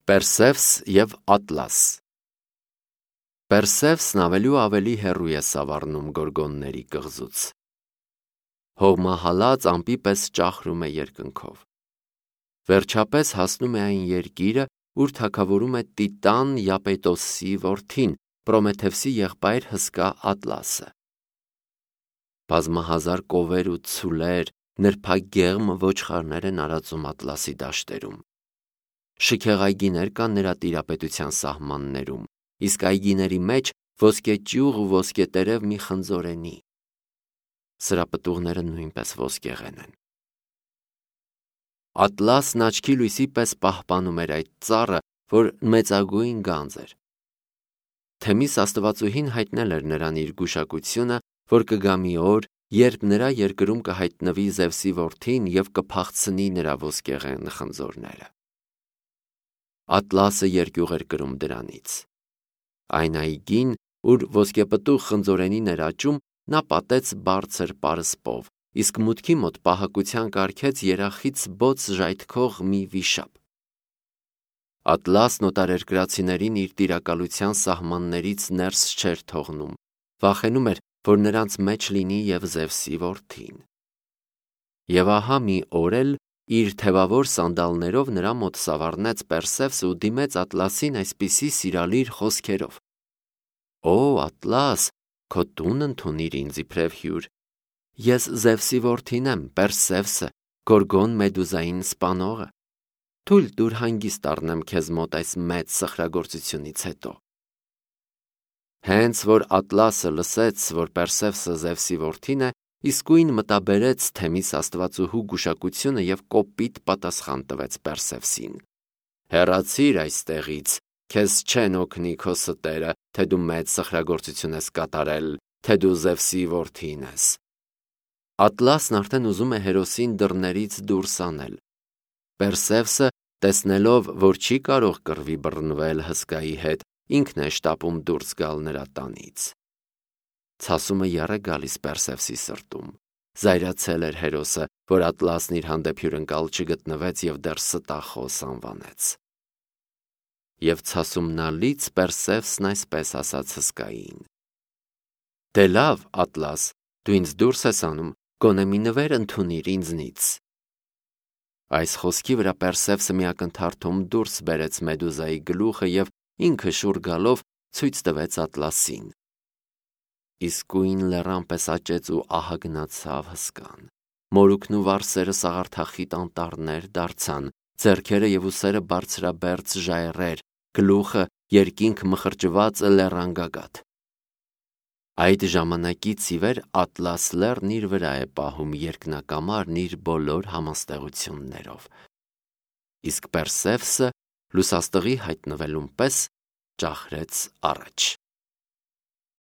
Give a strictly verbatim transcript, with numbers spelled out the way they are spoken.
Պերսևս և Ատլաս։ Պերսևսն ավելի ու ավելի հեռու է սավառնում գորգոնների կղզուց։ Հողմահալած ամպի պես ճախրում է երկնքով։ Վերջապես հասնում է այն երկիրը, ուր թագավորում է Տիտան Յապետոսի որդին, Պրոմեթևսի եղբայր հսկա Ատլասը։ Բազմահազար կովեր ու ցուլեր, նրբագեղմ ոչխարներ են արածում Ատլասի դաշտերում։ Շքեղ այգիներ կան նրա տիրապետության սահմաններում, իսկ այգիների մեջ ոսկեճյուղ ու ոսկետերև մի խնձորենի։ Սրապտուղները նույնպես ոսկեղեն են։ Ատլասն աչքի լույսի պես պահպանում էր այդ ծառը, որ մեծագույն գանձ էր։ Թեմիս աստվածուհին հայտնել էր նրան իր գուշակությունը, որ կգա մի օր, երբ նրա երկրում կհայտնվի Զևսի որդին և կփախցնի նրա ոսկեղեն խնձորները։ Ատլասը երկյուղ էր կրում դրանից։ Այն այգին, ուր ոսկեպտուղ խնձորենին էր աճում, նա պատեց բարձր պարսպով, իսկ մուտքի մոտ պահակության կարգեց երախից բոց ժայթքող մի վիշապ։ Ատլասն օտարերկրացիներին իր տիրակալության սահմաններից ներս չէր թողնում, վախենում էր, որ նրանց մեջ լինի և Զևսի որդին։ Եվ ահա մի օր էլ իր թևավոր սանդալներով նրա մոտ սավառնեց Պերսևսը ու դիմեց Ատլասին այսպիսի սիրալիր խոսքերով. «Օ, Ատլաս, քո տունն ընդունիր ինձ իբրև հյուր։ Ես Զևսի որդին եմ, Պերսևսը, Գորգոն Մեդուզային սպանողը։ Թույլ տուր հանգիստ առնեմ քեզ մոտ այս մեծ սխրագործությունից հետո»։ Հենց որ Ատլասը լսեց, որ Պերսևսը Զևսի որդին է, իսկույն մտաբերեց Թեմիս աստվածուհու գուշակությունը և կոպիտ պատասխան տվեց Պերսևսին. «Հեռացիր այստեղից, քեզ չեն օգնի քո ստերը, թե դու մեծ սխրագործություն ես կատարել, թե դու Զևսի որդին ես»։ Ատլասն արդեն ուզում է հերոսին դռներից դուրս անել։ Պերսևսը, տեսնելով, որ չի կարող կռվի բռնվել հսկայի հետ, ինքն է շտապում դուրս գալ նրա տանից։ Ցասումը եռ է գալիս Պերսևսի սրտում։ Զայրացել էր հերոսը, որ Ատլասն իր հանդեպ հյուրընկալ չգտնվեց և դեռ ստախոս անվանեց։ Եվ ցասումնալից Պերսևսն այսպես ասաց հսկային. «Դե լավ, Ատլաս, դու ինձ դուրս ես անում, գոնե մի նվեր ընդունիր ինձնից»։ Այս խոսքի վրա Պերսևսը մի ակնթարթում դուրս բերեց Մեդուզայի գլուխը և ինքը շուռ գալով ցույց տվեց Ատլասին։ Իսկույն լեռան պես աճեց ու ահագնացավ հսկան։ Մորուքն ու վարսերը սաղարթախիտ անտառներ դարձան, ձեռքերը և ուսերը բարձրաբերձ ժայռեր, գլուխը երկինք մխրճվածը լեռան գագաթ։ Այդ ժամանակից ի վեր Ատլաս լեռն իր վրա է պահում երկնակամարն իր բոլոր համաստեղություններով։ Իսկ Պերսևսը լուսաստղի հայտնվելուն պես ճախրեց առաջ։